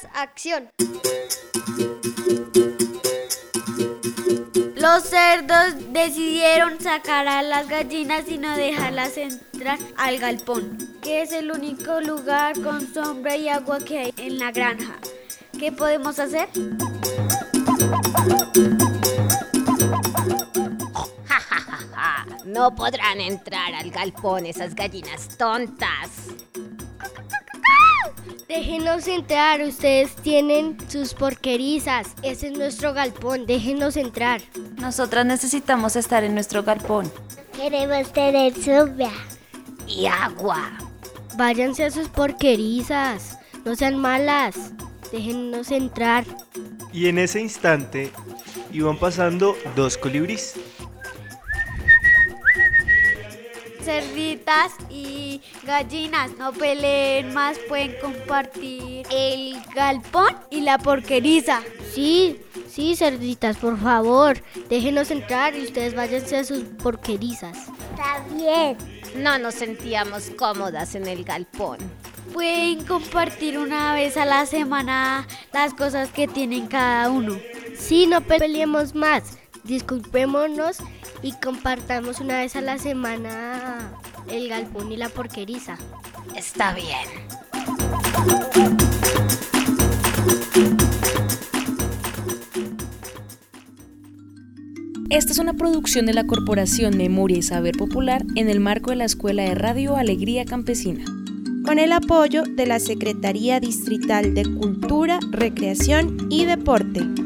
acción. Los cerdos decidieron sacar a las gallinas y no dejarlas entrar al galpón, que es el único lugar con sombra y agua que hay en la granja. ¿Qué podemos hacer? No podrán entrar al galpón esas gallinas tontas. Déjenos entrar, ustedes tienen sus porquerizas. Ese es nuestro galpón, déjenos entrar. Nosotras necesitamos estar en nuestro galpón. Queremos tener sombra Y agua. Váyanse a sus porquerizas, no sean malas, déjenos entrar. Y en ese instante iban pasando 2 colibríes. Cerditas y gallinas, no peleen más, pueden compartir el galpón y la porqueriza. Sí, cerditas, por favor, déjenos entrar y ustedes váyanse a sus porquerizas. está bien. No nos sentíamos cómodas en el galpón. Pueden compartir una vez a la semana las cosas que tienen cada uno. Sí, no peleemos más, disculpémonos y compartamos una vez a la semana el galpón y la porqueriza. Está bien. Esta es una producción de la Corporación Memoria y Saber Popular en el marco de la Escuela de Radio Alegría Campesina, con el apoyo de la Secretaría Distrital de Cultura, Recreación y Deporte.